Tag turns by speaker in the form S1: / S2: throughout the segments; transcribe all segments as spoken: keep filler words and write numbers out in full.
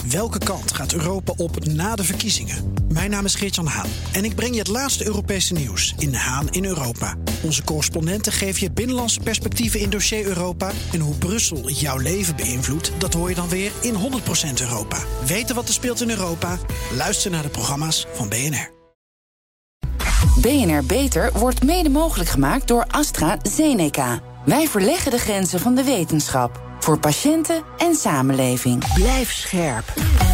S1: Welke kant gaat Europa op na de verkiezingen? Mijn naam is Geert-Jan Haan en ik breng je het laatste Europese nieuws in Haan in Europa. Onze correspondenten geven je binnenlandse perspectieven in dossier Europa. En hoe Brussel jouw leven beïnvloedt, dat hoor je dan weer in honderd procent Europa. Weten wat er speelt in Europa? Luister naar de programma's van B N R.
S2: B N R Beter wordt mede mogelijk gemaakt door AstraZeneca. Wij verleggen de grenzen van de wetenschap. Voor patiënten en samenleving.
S3: Blijf scherp.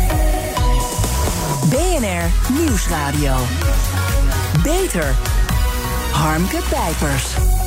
S3: B N R Nieuwsradio. Beter. Harmke Pijpers.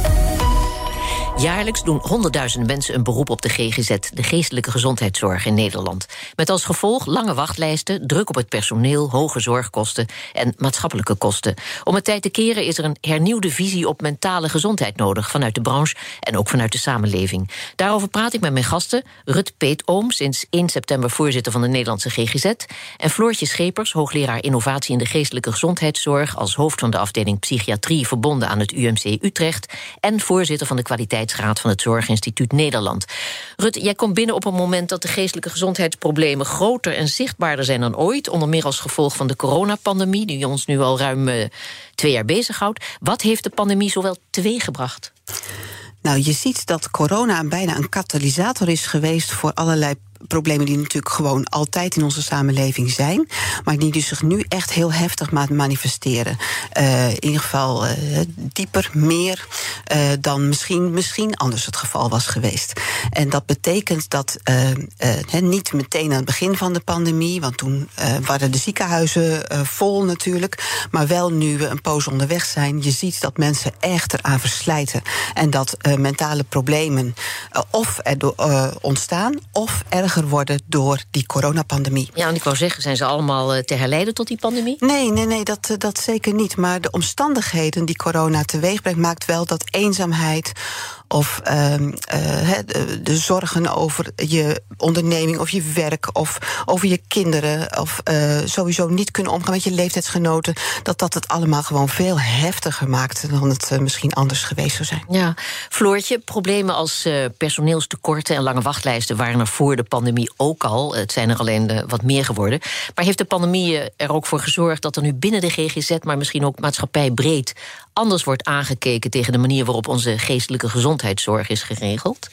S4: Jaarlijks doen honderdduizenden mensen een beroep op de G G Z, de geestelijke gezondheidszorg in Nederland. Met als gevolg lange wachtlijsten, druk op het personeel, hoge zorgkosten en maatschappelijke kosten. Om het tijd te keren is er een hernieuwde visie op mentale gezondheid nodig vanuit de branche en ook vanuit de samenleving. Daarover praat ik met mijn gasten, Rut Peetoom, sinds één september voorzitter van de Nederlandse G G Z, en Floortje Schepers, hoogleraar innovatie in de geestelijke gezondheidszorg als hoofd van de afdeling psychiatrie verbonden aan het U M C Utrecht en voorzitter van de kwaliteit Raad van het Zorginstituut Nederland. Rut, jij komt binnen op een moment dat de geestelijke gezondheidsproblemen groter en zichtbaarder zijn dan ooit, onder meer als gevolg van de coronapandemie, die ons nu al ruim uh, twee jaar bezighoudt. Wat heeft de pandemie zowel teweeggebracht?
S5: Nou, je ziet dat corona bijna een katalysator is geweest voor allerlei problemen die natuurlijk gewoon altijd in onze samenleving zijn, maar die dus zich nu echt heel heftig manifesteren. Uh, in ieder geval uh, dieper, meer uh, dan misschien, misschien anders het geval was geweest. En dat betekent dat uh, uh, he, niet meteen aan het begin van de pandemie, want toen uh, waren de ziekenhuizen uh, vol natuurlijk, maar wel nu we een poos onderweg zijn, je ziet dat mensen echt eraan verslijten en dat uh, mentale problemen uh, of er do- uh, ontstaan of erger worden door die coronapandemie.
S4: Ja, en ik wou zeggen, zijn ze allemaal te herleiden tot die pandemie?
S5: Nee, nee, nee, dat, dat zeker niet. Maar de omstandigheden die corona teweeg brengt, maakt wel dat eenzaamheid of uh, uh, de, de zorgen over je onderneming of je werk of over je kinderen of uh, sowieso niet kunnen omgaan met je leeftijdsgenoten, dat dat het allemaal gewoon veel heftiger maakt dan het uh, misschien anders geweest zou zijn.
S4: Ja, Floortje, problemen als uh, personeelstekorten en lange wachtlijsten waren er voor de pandemie ook al. Het zijn er alleen uh, wat meer geworden. Maar heeft de pandemie er ook voor gezorgd dat er nu binnen de G G Z, maar misschien ook maatschappijbreed, anders wordt aangekeken tegen de manier waarop onze geestelijke gezondheidszorg is geregeld?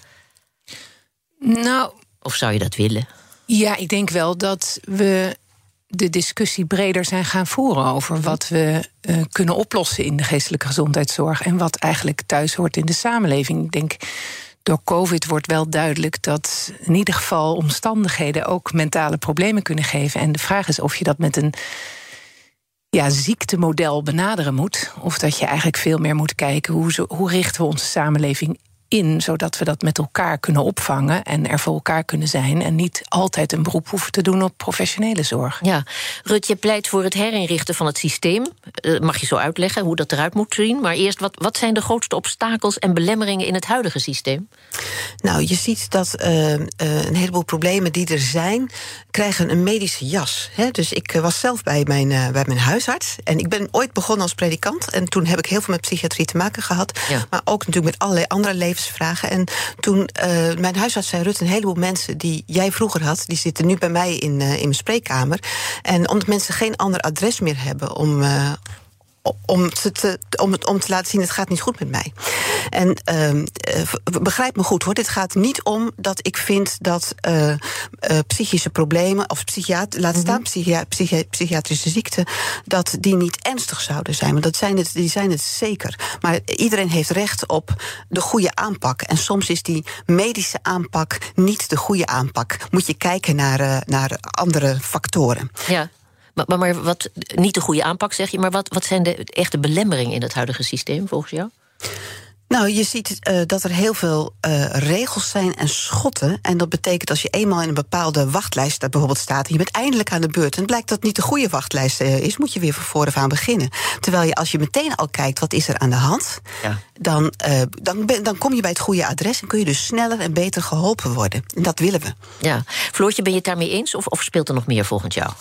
S6: Nou,
S4: of zou je dat willen?
S6: Ja, ik denk wel dat we de discussie breder zijn gaan voeren over wat we uh, kunnen oplossen in de geestelijke gezondheidszorg en wat eigenlijk thuis hoort in de samenleving. Ik denk, door COVID wordt wel duidelijk dat in ieder geval omstandigheden ook mentale problemen kunnen geven. En de vraag is of je dat met een ja, ziektemodel benaderen moet, of dat je eigenlijk veel meer moet kijken hoe, zo, hoe richten we onze samenleving in, zodat we dat met elkaar kunnen opvangen en er voor elkaar kunnen zijn en niet altijd een beroep hoeven te doen op professionele zorg.
S4: Ja, Rut, je pleit voor het herinrichten van het systeem. Uh, mag je zo uitleggen hoe dat eruit moet zien? Maar eerst, wat, wat zijn de grootste obstakels en belemmeringen in het huidige systeem?
S5: Nou, je ziet dat uh, uh, een heleboel problemen die er zijn, krijgen een medische jas. Hè? Dus ik uh, was zelf bij mijn, uh, bij mijn huisarts en ik ben ooit begonnen als predikant en toen heb ik heel veel met psychiatrie te maken gehad, ja. Maar ook natuurlijk met allerlei andere levens vragen. En toen uh, mijn huisarts zei, Rut, een heleboel mensen die jij vroeger had, die zitten nu bij mij in, uh, in mijn spreekkamer. En omdat mensen geen ander adres meer hebben om Uh, Om, te, om, het, om te laten zien, het gaat niet goed met mij. En uh, begrijp me goed hoor, dit gaat niet om dat ik vind dat uh, uh, psychische problemen, of psychiat, laat staan mm-hmm. psychia, psychi, psychiatrische ziekten, dat die niet ernstig zouden zijn. Want dat zijn het, die zijn het zeker. Maar iedereen heeft recht op de goede aanpak. En soms is die medische aanpak niet de goede aanpak. Moet je kijken naar, uh, naar andere factoren.
S4: Ja. Maar, maar wat, niet de goede aanpak, zeg je, maar wat, wat zijn de echte belemmeringen in het huidige systeem volgens jou?
S5: Nou, je ziet uh, dat er heel veel uh, regels zijn en schotten. En dat betekent als je eenmaal in een bepaalde wachtlijst bijvoorbeeld staat, en je bent eindelijk aan de beurt, en het blijkt dat het niet de goede wachtlijst uh, is, moet je weer van vooraf aan beginnen. Terwijl je, als je meteen al kijkt wat is er aan de hand, ja. dan, uh, dan, dan kom je bij het goede adres en kun je dus sneller en beter geholpen worden. En dat willen we.
S4: Ja. Floortje, ben je het daarmee eens of, of speelt er nog meer volgens jou?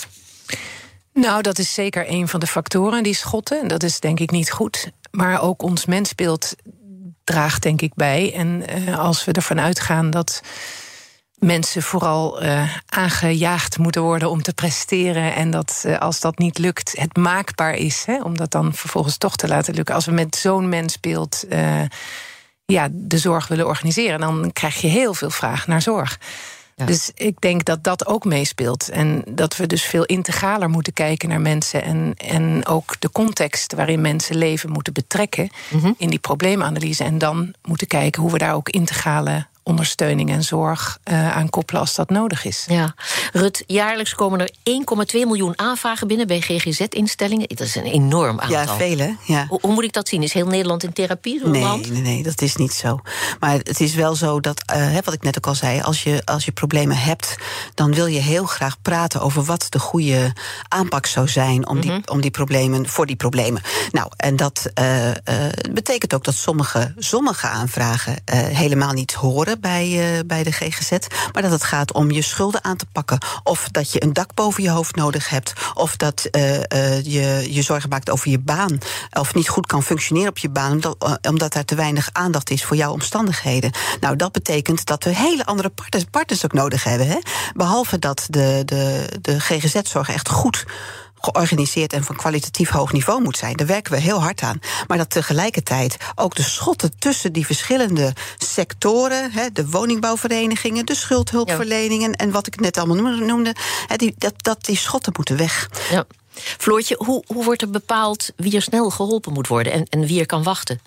S6: Nou, dat is zeker een van de factoren, die schotten. Dat is denk ik niet goed. Maar ook ons mensbeeld draagt denk ik bij. En uh, als we ervan uitgaan dat mensen vooral uh, aangejaagd moeten worden om te presteren. En dat uh, als dat niet lukt, het maakbaar is. Hè, om dat dan vervolgens toch te laten lukken. Als we met zo'n mensbeeld uh, ja, de zorg willen organiseren, dan krijg je heel veel vraag naar zorg. Ja. Dus ik denk dat dat ook meespeelt. En dat we dus veel integraler moeten kijken naar mensen. En, en ook de context waarin mensen leven moeten betrekken mm-hmm. in die probleemanalyse. En dan moeten kijken hoe we daar ook integrale ondersteuning en zorg uh, aan koppelen als dat nodig is.
S4: Ja. Rut, jaarlijks komen er één komma twee miljoen aanvragen binnen bij G G Z-instellingen. Dat is een enorm aantal.
S5: Ja, vele. Ja.
S4: Hoe, hoe moet ik dat zien? Is heel Nederland in therapie?
S5: Nee,
S4: land?
S5: nee, nee, dat is niet zo. Maar het is wel zo dat, uh, wat ik net ook al zei, als je, als je problemen hebt, dan wil je heel graag praten over wat de goede aanpak zou zijn om, mm-hmm. die, om die problemen, voor die problemen. Nou, en dat uh, uh, betekent ook dat sommige, sommige aanvragen uh, helemaal niet horen bij, uh, bij de G G Z, maar dat het gaat om je schulden aan te pakken, of dat je een dak boven je hoofd nodig hebt, of dat uh, uh, je je zorgen maakt over je baan, of niet goed kan functioneren op je baan, omdat, uh, omdat daar te weinig aandacht is voor jouw omstandigheden. Nou, dat betekent dat we hele andere partners, partners ook nodig hebben. Hè? Behalve dat de, de, de G G Z-zorg echt goed georganiseerd en van kwalitatief hoog niveau moet zijn. Daar werken we heel hard aan. Maar dat tegelijkertijd ook de schotten tussen die verschillende sectoren, hè, de woningbouwverenigingen, de schuldhulpverleningen, ja. en wat ik net allemaal noemde, hè, die, dat, dat die schotten moeten weg.
S4: Ja. Floortje, hoe, hoe wordt er bepaald wie er snel geholpen moet worden en, en wie er kan wachten?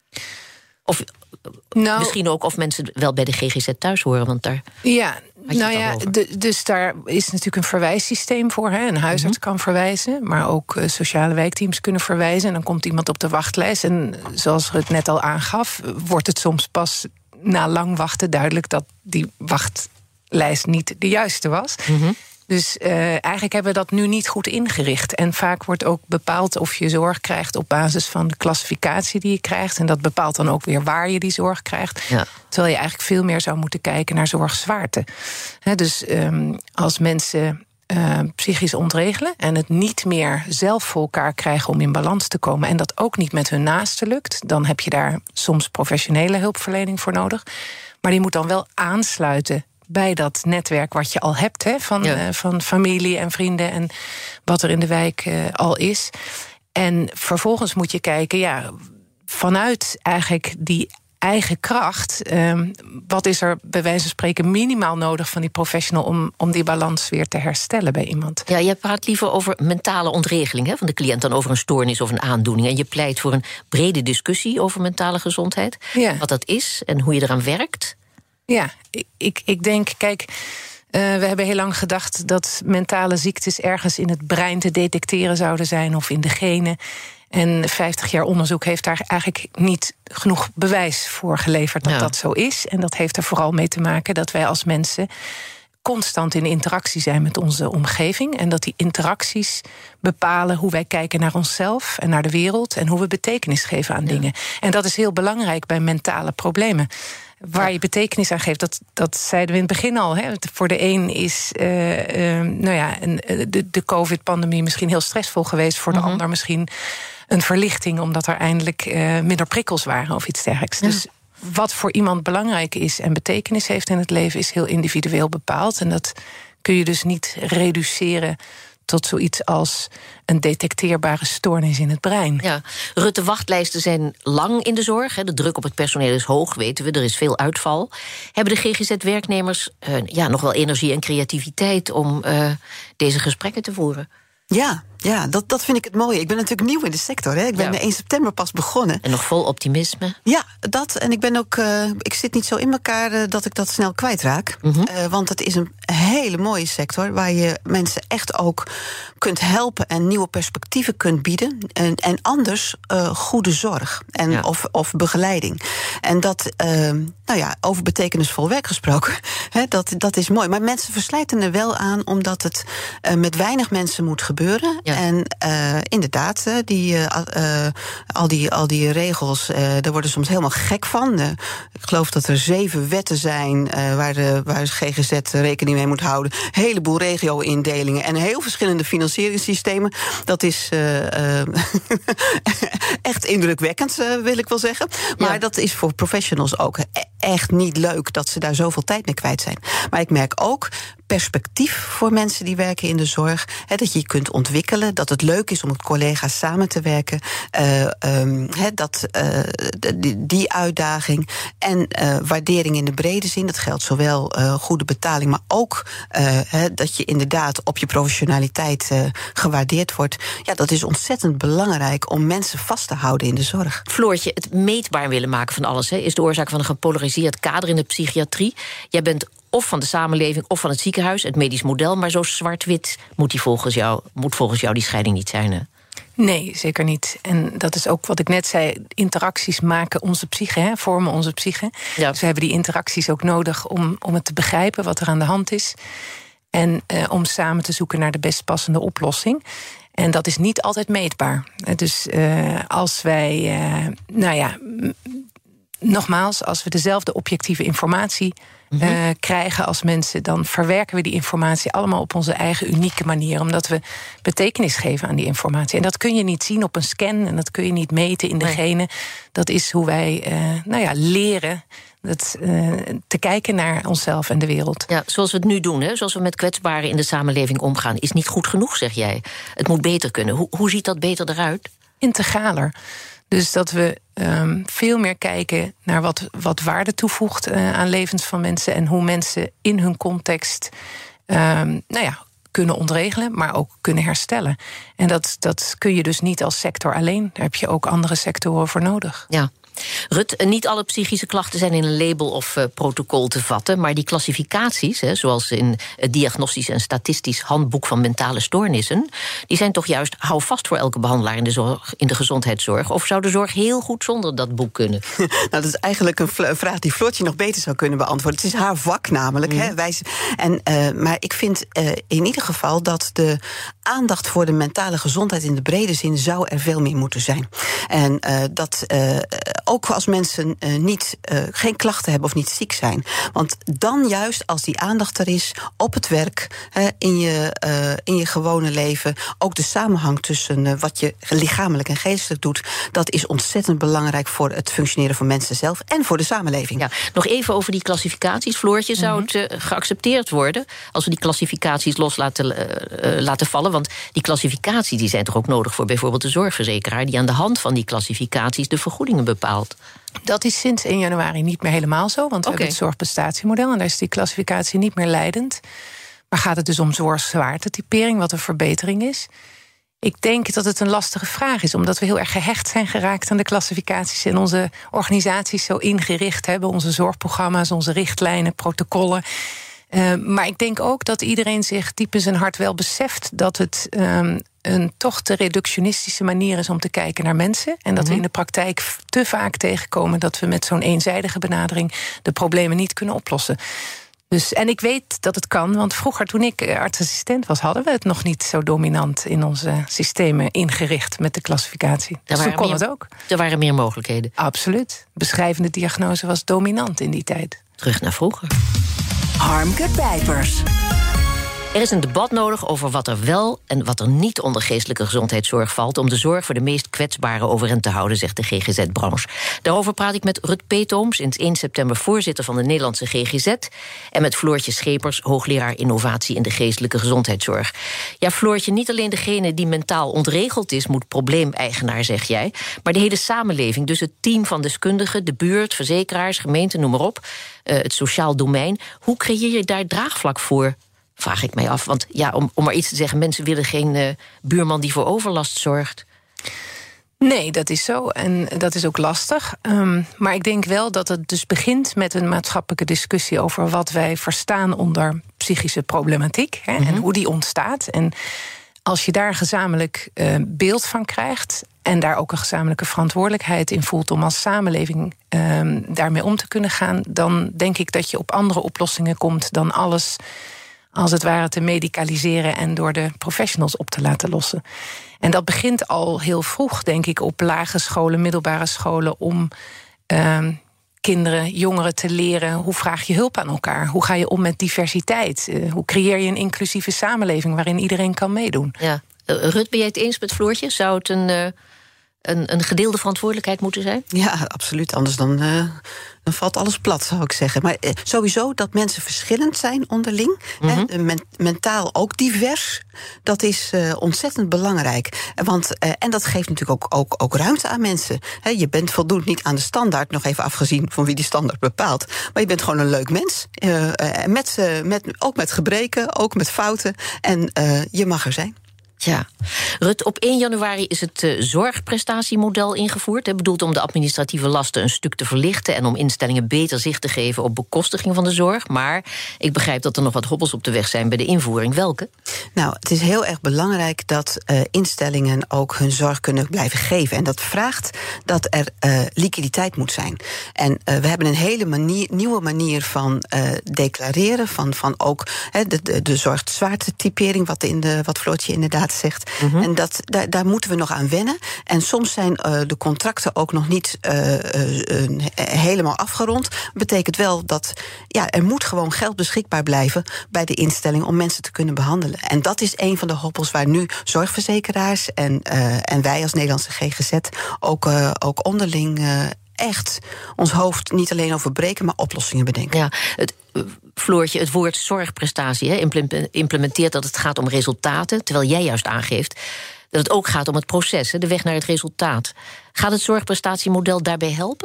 S4: Of nou, misschien ook of mensen wel bij de G G Z thuis horen, want daar...
S6: Ja, nou ja, de, dus daar is natuurlijk een verwijssysteem voor. Hè. Een huisarts mm-hmm. kan verwijzen, maar ook uh, sociale wijkteams kunnen verwijzen. En dan komt iemand op de wachtlijst. En zoals er het net al aangaf, wordt het soms pas na lang wachten duidelijk dat die wachtlijst niet de juiste was. Mm-hmm. Dus uh, eigenlijk hebben we dat nu niet goed ingericht. En vaak wordt ook bepaald of je zorg krijgt op basis van de klassificatie die je krijgt. En dat bepaalt dan ook weer waar je die zorg krijgt. Ja. Terwijl je eigenlijk veel meer zou moeten kijken naar zorgzwaarte. He, dus um, als mensen uh, psychisch ontregelen en het niet meer zelf voor elkaar krijgen om in balans te komen, en dat ook niet met hun naasten lukt, dan heb je daar soms professionele hulpverlening voor nodig. Maar die moet dan wel aansluiten bij dat netwerk wat je al hebt, hè, van, ja. uh, van familie en vrienden en wat er in de wijk uh, al is. En vervolgens moet je kijken, ja, vanuit eigenlijk die eigen kracht, um, wat is er bij wijze van spreken minimaal nodig van die professional om, om die balans weer te herstellen bij iemand?
S4: Ja, je praat liever over mentale ontregeling, hè, van de cliënt dan over een stoornis of een aandoening. En je pleit voor een brede discussie over mentale gezondheid. Ja. Wat dat is en hoe je eraan werkt.
S6: Ja, ik, ik denk, kijk, uh, we hebben heel lang gedacht dat mentale ziektes ergens in het brein te detecteren zouden zijn of in de genen. En vijftig jaar onderzoek heeft daar eigenlijk niet genoeg bewijs voor geleverd dat ja. dat zo is. En dat heeft er vooral mee te maken dat wij als mensen constant in interactie zijn met onze omgeving. En dat die interacties bepalen hoe wij kijken naar onszelf en naar de wereld en hoe we betekenis geven aan ja. dingen. En dat is heel belangrijk bij mentale problemen. Waar je betekenis aan geeft, dat, dat zeiden we in het begin al. Hè. Voor de een is uh, uh, nou ja, een, de, de COVID-pandemie misschien heel stressvol geweest. Voor de mm-hmm. ander misschien een verlichting, omdat er eindelijk uh, minder prikkels waren of iets dergelijks. Ja. Dus wat voor iemand belangrijk is en betekenis heeft in het leven, is heel individueel bepaald. En dat kun je dus niet reduceren tot zoiets als een detecteerbare stoornis in het brein.
S4: Ja, Rut, de wachtlijsten zijn lang in de zorg. De druk op het personeel is hoog, weten we. Er is veel uitval. Hebben de G G Z-werknemers uh, ja, nog wel energie en creativiteit om uh, deze gesprekken te voeren?
S5: Ja, ja dat, dat vind ik het mooie. Ik ben natuurlijk nieuw in de sector. Hè. Ik ben ja. één september pas begonnen.
S4: En nog vol optimisme.
S5: Ja, dat. En ik ben ook. Uh, ik zit niet zo in elkaar uh, dat ik dat snel kwijtraak. Mm-hmm. Uh, want het is een hele mooie sector waar je mensen echt ook kunt helpen en nieuwe perspectieven kunt bieden. En, en anders uh, goede zorg en ja. of, of begeleiding. En dat, uh, nou ja, over betekenisvol werk gesproken, hè, dat, dat is mooi. Maar mensen verslijten er wel aan, omdat het uh, met weinig mensen moet gebeuren. Ja. En uh, inderdaad, die, uh, uh, al, die, al die regels, uh, daar worden soms helemaal gek van. Uh, ik geloof dat er zeven wetten zijn uh, waar, de, waar de G G Z rekening mee moet houden. Een heleboel regio-indelingen en heel verschillende financieringssystemen. Dat is uh, uh, echt indrukwekkend, uh, wil ik wel zeggen. Maar ja. dat is voor professionals ook echt niet leuk dat ze daar zoveel tijd mee kwijt zijn. Maar ik merk ook perspectief voor mensen die werken in de zorg. He, dat je je kunt ontwikkelen, dat het leuk is om met collega's samen te werken. Uh, um, he, dat, uh, die, die uitdaging en uh, waardering in de brede zin, dat geldt zowel uh, goede betaling, maar ook uh, he, dat je inderdaad op je professionaliteit uh, gewaardeerd wordt. Ja, dat is ontzettend belangrijk om mensen vast te houden in de zorg.
S4: Floortje, het meetbaar willen maken van alles, he, is de oorzaak van een gepolariseerd kader in de psychiatrie. Jij bent of van de samenleving of van het ziekenhuis, het medisch model, maar zo zwart-wit moet, die volgens jou, moet volgens jou die scheiding niet zijn, hè?
S6: Nee, zeker niet. En dat is ook wat ik net zei, interacties maken onze psyche, hè, vormen onze psyche. Ja. Dus we hebben die interacties ook nodig om, om het te begrijpen wat er aan de hand is. En uh, om samen te zoeken naar de best passende oplossing. En dat is niet altijd meetbaar. Dus uh, als wij, uh, nou ja, m- nogmaals, als we dezelfde objectieve informatie Uh, mm-hmm. krijgen als mensen, dan verwerken we die informatie allemaal op onze eigen unieke manier, omdat we betekenis geven aan die informatie. En dat kun je niet zien op een scan en dat kun je niet meten in de nee. genen. Dat is hoe wij uh, nou ja, leren dat, uh, te kijken naar onszelf en de wereld.
S4: Ja, zoals we het nu doen, hè? Zoals we met kwetsbaren in de samenleving omgaan, is niet goed genoeg, zeg jij. Het moet beter kunnen. Hoe, hoe ziet dat beter eruit?
S6: Integraler. Dus dat we um, veel meer kijken naar wat, wat waarde toevoegt uh, aan levens van mensen en hoe mensen in hun context um, nou ja, kunnen ontregelen, maar ook kunnen herstellen. En dat, dat kun je dus niet als sector alleen. Daar heb je ook andere sectoren voor nodig.
S4: Ja. Rut, niet alle psychische klachten zijn in een label of uh, protocol te vatten, maar die klassificaties, hè, zoals in het Diagnostisch en Statistisch Handboek van Mentale Stoornissen, die zijn toch juist hou vast voor elke behandelaar in de, zorg, in de gezondheidszorg? Of zou de zorg heel goed zonder dat boek kunnen?
S5: Nou, dat is eigenlijk een vraag die Floortje nog beter zou kunnen beantwoorden. Het is haar vak namelijk. Mm. Hè, wij, en, uh, maar ik vind uh, in ieder geval dat de aandacht voor de mentale gezondheid in de brede zin zou er veel meer moeten zijn. En uh, dat uh, ook als mensen uh, niet, uh, geen klachten hebben of niet ziek zijn. Want dan juist als die aandacht er is op het werk, uh, in, je, uh, in je gewone leven, ook de samenhang tussen uh, wat je lichamelijk en geestelijk doet, dat is ontzettend belangrijk voor het functioneren van mensen zelf en voor de samenleving.
S4: Ja, nog even over die klassificaties. Floortje, zou het uh, geaccepteerd worden als we die klassificaties los laten, uh, uh, laten vallen? Want die klassificaties die zijn toch ook nodig voor bijvoorbeeld de zorgverzekeraar, die aan de hand van die klassificaties de vergoedingen bepaalt?
S6: Dat is sinds één januari niet meer helemaal zo, want we okay. hebben het zorgprestatiemodel en daar is die klassificatie niet meer leidend. Maar gaat het dus om zorgzwaartetypering, wat een verbetering is? Ik denk dat het een lastige vraag is, omdat we heel erg gehecht zijn geraakt aan de klassificaties en onze organisaties zo ingericht hebben, onze zorgprogramma's, onze richtlijnen, protocollen. Uh, maar ik denk ook dat iedereen zich diep in zijn hart wel beseft dat het um, een toch te reductionistische manier is om te kijken naar mensen. En dat mm-hmm. we in de praktijk te vaak tegenkomen dat we met zo'n eenzijdige benadering de problemen niet kunnen oplossen. Dus, en ik weet dat het kan, want vroeger toen ik artsassistent was, hadden we het nog niet zo dominant in onze systemen ingericht met de klassificatie. Dus toen kon
S4: meer,
S6: het ook.
S4: Er waren meer mogelijkheden.
S6: Absoluut. Beschrijvende diagnose was dominant in die tijd.
S4: Terug naar vroeger.
S3: Harmke Pijpers.
S4: Er is een debat nodig over wat er wel en wat er niet onder geestelijke gezondheidszorg valt om de zorg voor de meest kwetsbaren overeind te houden, zegt de G G Z-branche. Daarover praat ik met Rut Peetoom, sinds één september voorzitter van de Nederlandse G G Z, en met Floortje Schepers, hoogleraar innovatie in de geestelijke gezondheidszorg. Ja, Floortje, niet alleen degene die mentaal ontregeld is moet probleemeigenaar, zeg jij, maar de hele samenleving, dus het team van deskundigen, de buurt, verzekeraars, gemeenten, noem maar op, uh, het sociaal domein. Hoe creëer je daar draagvlak voor? Vraag ik mij af. Want ja, om, om maar iets te zeggen, mensen willen geen uh, buurman die voor overlast zorgt.
S6: Nee, dat is zo. En dat is ook lastig. Um, maar ik denk wel dat het dus begint met een maatschappelijke discussie over wat wij verstaan onder psychische problematiek. Hè, mm-hmm. En hoe die ontstaat. En als je daar gezamenlijk uh, beeld van krijgt en daar ook een gezamenlijke verantwoordelijkheid in voelt om als samenleving um, daarmee om te kunnen gaan, dan denk ik dat je op andere oplossingen komt dan alles als het ware te medicaliseren en door de professionals op te laten lossen. En dat begint al heel vroeg, denk ik, op lage scholen, middelbare scholen, om uh, kinderen, jongeren te leren hoe vraag je hulp aan elkaar? Hoe ga je om met diversiteit? Uh, hoe creëer je een inclusieve samenleving waarin iedereen kan meedoen?
S4: Ja. Uh, Rut, ben jij het eens met Floortje? Zou het een, uh, een, een gedeelde verantwoordelijkheid moeten zijn?
S5: Ja, absoluut. Anders dan, uh, dan valt alles plat, zou ik zeggen. Maar uh, sowieso dat mensen verschillend zijn onderling. Mm-hmm. Hè, men, mentaal ook divers. Dat is uh, ontzettend belangrijk. Want, uh, en dat geeft natuurlijk ook, ook, ook ruimte aan mensen. Hè, je bent voldoet niet aan de standaard, nog even afgezien van wie die standaard bepaalt. Maar je bent gewoon een leuk mens. Uh, uh, met, uh, met, ook met gebreken, ook met fouten. En uh, je mag er zijn.
S4: Ja, Rut, op één januari is het uh, zorgprestatiemodel ingevoerd. Hè, bedoeld om de administratieve lasten een stuk te verlichten en om instellingen beter zicht te geven op bekostiging van de zorg. Maar ik begrijp dat er nog wat hobbels op de weg zijn bij de invoering. Welke?
S5: Nou, het is heel erg belangrijk dat uh, instellingen ook hun zorg kunnen blijven geven. En dat vraagt dat er uh, liquiditeit moet zijn. En uh, we hebben een hele manier, nieuwe manier van uh, declareren, van, van ook he, de, de, de zorgzwaartetypering, wat, in de, wat Floortje inderdaad zegt. Mm-hmm. En dat, daar, daar moeten we nog aan wennen. En soms zijn uh, de contracten ook nog niet uh, uh, uh, helemaal afgerond. Dat betekent wel dat ja, er moet gewoon geld beschikbaar blijven bij de instelling om mensen te kunnen behandelen. En dat is een van de hobbels waar nu zorgverzekeraars en, uh, en wij als Nederlandse G G Z ook, uh, ook onderling uh, echt ons hoofd niet alleen over breken, maar oplossingen bedenken.
S4: Ja, het, Floortje, het woord zorgprestatie hè, implementeert dat het gaat om resultaten, terwijl jij juist aangeeft dat het ook gaat om het proces, hè, de weg naar het resultaat. Gaat het zorgprestatiemodel daarbij helpen?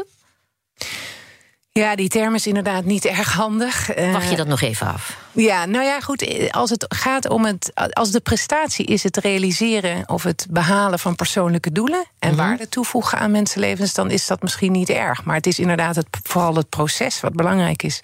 S6: Ja, die term is inderdaad niet erg handig.
S4: Wacht je dat nog even af?
S6: Ja, nou ja, goed. Als het gaat om het. Als de prestatie is het realiseren of het behalen van persoonlijke doelen en mm-hmm. waarde toevoegen aan mensenlevens, dan is dat misschien niet erg. Maar het is inderdaad het, vooral het proces wat belangrijk is.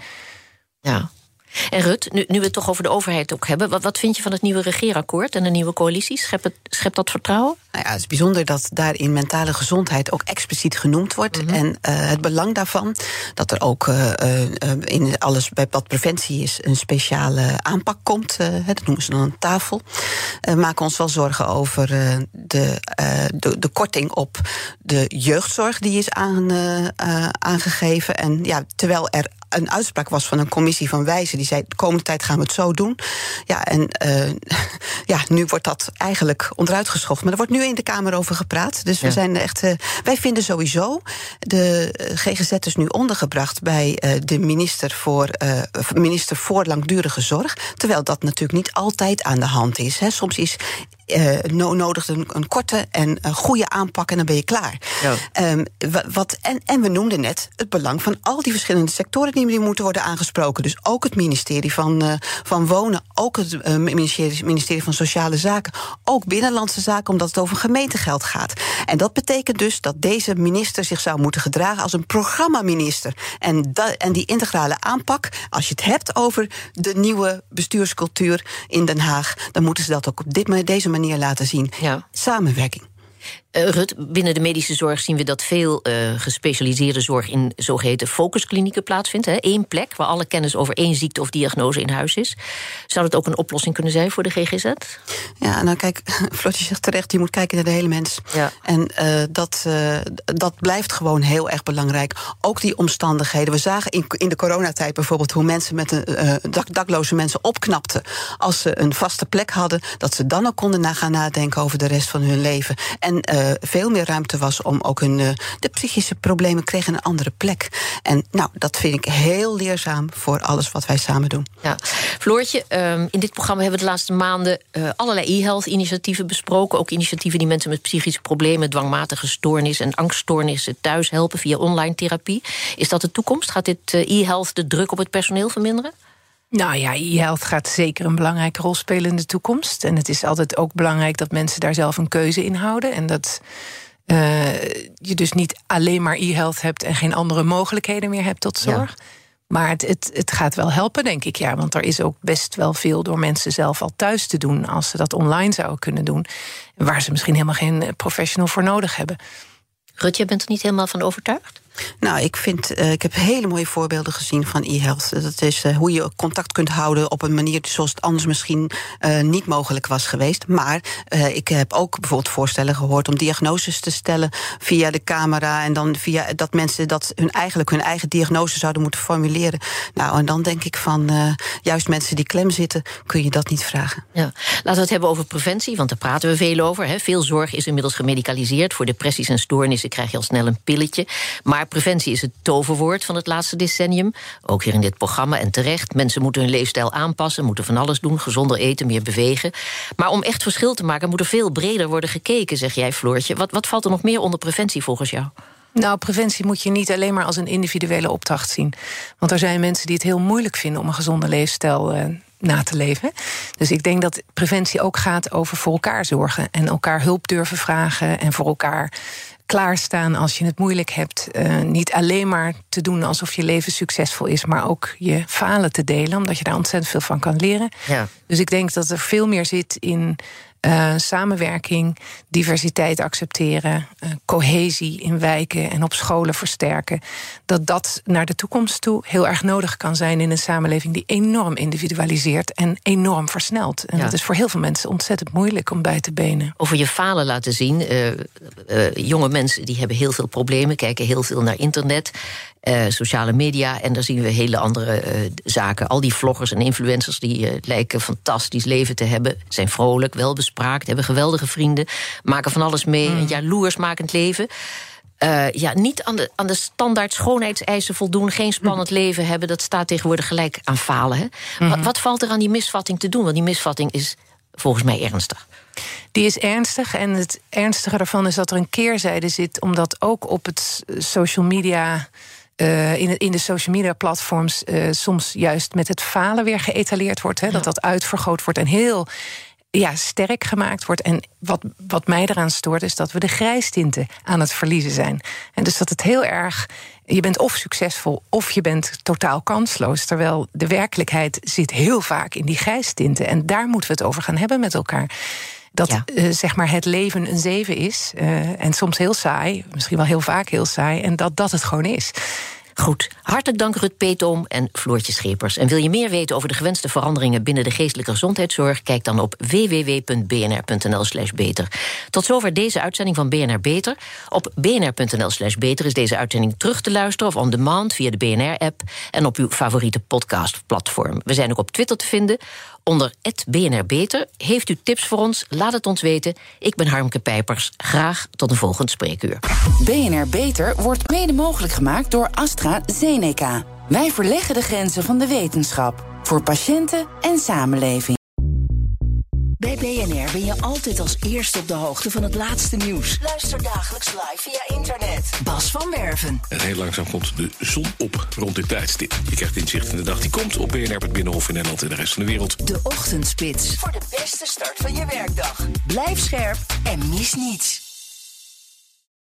S4: Ja. En Rut, nu, nu we het toch over de overheid ook hebben, wat, wat vind je van het nieuwe regeerakkoord en de nieuwe coalitie? Schept, het, schept dat vertrouwen?
S5: Nou ja, het is bijzonder dat daarin mentale gezondheid ook expliciet genoemd wordt. Mm-hmm. En uh, het belang daarvan, dat er ook uh, uh, in alles bij wat preventie is een speciale aanpak komt. Uh, dat noemen ze dan een tafel. Uh, maken ons wel zorgen over uh, de, uh, de, de korting op de jeugdzorg die is aan, uh, uh, aangegeven. En ja, terwijl er een uitspraak was van een commissie van wijzen die zei, de komende tijd gaan we het zo doen. Ja, en uh, ja, nu wordt dat eigenlijk onderuit geschoven. Maar er wordt nu in de Kamer over gepraat. Dus we ja. zijn echt. Uh, wij vinden sowieso de G G Z is nu ondergebracht bij uh, de minister voor, uh, minister voor langdurige zorg. Terwijl dat natuurlijk niet altijd aan de hand is. Hè. Soms is Uh, no, nodig een, een korte en een goede aanpak en dan ben je klaar. Ja. Um, wat, en, en we noemden net het belang van al die verschillende sectoren die, die moeten worden aangesproken. Dus ook het ministerie van, uh, van Wonen, ook het uh, ministerie, ministerie van Sociale Zaken, ook Binnenlandse Zaken, omdat het over gemeentegeld gaat. En dat betekent dus dat deze minister zich zou moeten gedragen als een programmaminister. En, da, en die integrale aanpak, als je het hebt over de nieuwe bestuurscultuur in Den Haag, dan moeten ze dat ook op dit, deze manier laten zien. Ja. Samenwerking.
S4: Uh, Rut, binnen de medische zorg zien we dat veel uh, gespecialiseerde zorg in zogeheten focusklinieken plaatsvindt. Hè? Eén plek waar alle kennis over één ziekte of diagnose in huis is. Zou dat ook een oplossing kunnen zijn voor de G G Z?
S5: Ja, nou kijk, Floortje zegt terecht, je moet kijken naar de hele mens. Ja. En uh, dat, uh, dat blijft gewoon heel erg belangrijk. Ook die omstandigheden. We zagen in, in de coronatijd bijvoorbeeld hoe mensen met een uh, dak, dakloze mensen opknapten als ze een vaste plek hadden, dat ze dan ook konden na gaan nadenken over de rest van hun leven. En uh, veel meer ruimte was om ook hun uh, de psychische problemen kregen een andere plek. En nou, dat vind ik heel leerzaam voor alles wat wij samen doen.
S4: Ja. Floortje, um, in dit programma hebben we de laatste maanden uh, allerlei e-health-initiatieven besproken. Ook initiatieven die mensen met psychische problemen, dwangmatige stoornissen en angststoornissen thuis helpen via online therapie. Is dat de toekomst? Gaat dit uh, e-health de druk op het personeel verminderen?
S6: Nou ja, e-health gaat zeker een belangrijke rol spelen in de toekomst. En het is altijd ook belangrijk dat mensen daar zelf een keuze in houden. En dat uh, je dus niet alleen maar e-health hebt en geen andere mogelijkheden meer hebt tot zorg. Ja. Maar het, het, het gaat wel helpen, denk ik, ja. Want er is ook best wel veel door mensen zelf al thuis te doen, als ze dat online zouden kunnen doen. Waar ze misschien helemaal geen professional voor nodig hebben.
S4: Rut, je bent er niet helemaal van overtuigd?
S5: Nou, ik vind, uh, ik heb hele mooie voorbeelden gezien van e-health. Dat is uh, hoe je contact kunt houden op een manier zoals het anders misschien uh, niet mogelijk was geweest. Maar uh, ik heb ook bijvoorbeeld voorstellen gehoord om diagnoses te stellen via de camera en dan via dat mensen dat hun eigenlijk hun eigen diagnose zouden moeten formuleren. Nou, en dan denk ik van uh, juist mensen die klem zitten, kun je dat niet vragen.
S4: Ja. Laten we het hebben over preventie, want daar praten we veel over. Hè. Veel zorg is inmiddels gemedicaliseerd. Voor depressies en stoornissen krijg je al snel een pilletje. Maar preventie is het toverwoord van het laatste decennium. Ook hier in dit programma en terecht. Mensen moeten hun leefstijl aanpassen, moeten van alles doen. Gezonder eten, meer bewegen. Maar om echt verschil te maken moet er veel breder worden gekeken, zeg jij, Floortje. Wat, wat valt er nog meer onder preventie volgens jou?
S6: Nou, preventie moet je niet alleen maar als een individuele opdracht zien. Want er zijn mensen die het heel moeilijk vinden om een gezonde leefstijl uh, na te leven. Dus ik denk dat preventie ook gaat over voor elkaar zorgen en elkaar hulp durven vragen en voor elkaar klaarstaan als je het moeilijk hebt. Uh, niet alleen maar te doen alsof je leven succesvol is, maar ook je falen te delen, omdat je daar ontzettend veel van kan leren. Ja. Dus ik denk dat er veel meer zit in Uh, samenwerking, diversiteit accepteren, uh, cohesie in wijken en op scholen versterken. Dat dat naar de toekomst toe heel erg nodig kan zijn in een samenleving die enorm individualiseert en enorm versnelt. En ja. dat is voor heel veel mensen ontzettend moeilijk om bij te benen.
S4: Over je falen laten zien. Uh, uh, jonge mensen die hebben heel veel problemen, kijken heel veel naar internet. Uh, sociale media, en daar zien we hele andere uh, zaken. Al die vloggers en influencers die uh, lijken fantastisch leven te hebben, zijn vrolijk, welbespraakt, hebben geweldige vrienden, maken van alles mee, mm. een jaloersmakend leven. Uh, ja, niet aan de, aan de standaard schoonheidseisen voldoen, geen spannend mm. leven hebben, dat staat tegenwoordig gelijk aan falen. Hè? Mm-hmm. Wat, wat valt er aan die misvatting te doen? Want die misvatting is volgens mij ernstig.
S6: Die is ernstig en het ernstige daarvan is dat er een keerzijde zit, omdat ook op het social media Uh, in, in de social media platforms uh, soms juist met het falen weer geëtaleerd wordt. Hè, ja. Dat dat uitvergroot wordt en heel ja, sterk gemaakt wordt. En wat, wat mij eraan stoort is dat we de grijstinten aan het verliezen zijn. En dus dat het heel erg, je bent of succesvol of je bent totaal kansloos. Terwijl de werkelijkheid zit heel vaak in die grijstinten. En daar moeten we het over gaan hebben met elkaar. Dat ja. uh, zeg maar het leven een zeven is. Uh, en soms heel saai, misschien wel heel vaak heel saai. En dat dat het gewoon is.
S4: Goed, hartelijk dank Rut Peetoom en Floortje Schepers. En wil je meer weten over de gewenste veranderingen binnen de geestelijke gezondheidszorg? Kijk dan op w w w punt b n r punt n l slash beter. Tot zover deze uitzending van B N R Beter. Op b n r punt n l slash beter is deze uitzending terug te luisteren of on demand via de B N R-app en op uw favoriete podcastplatform. We zijn ook op Twitter te vinden onder at B N R Beter. Heeft u tips voor ons? Laat het ons weten. Ik ben Harmke Pijpers. Graag tot een volgend spreekuur.
S2: B N R Beter wordt mede mogelijk gemaakt door AstraZeneca. Wij verleggen de grenzen van de wetenschap voor patiënten en samenleving.
S3: Bij B N R ben je altijd als eerste op de hoogte van het laatste nieuws. Luister dagelijks live via internet. Bas van Werven.
S7: En heel langzaam komt de zon op rond dit tijdstip. Je krijgt inzicht in de dag die komt op B N R, het Binnenhof in Nederland en de rest van de wereld.
S3: De Ochtendspits. Voor de beste start van je werkdag. Blijf scherp en mis niets.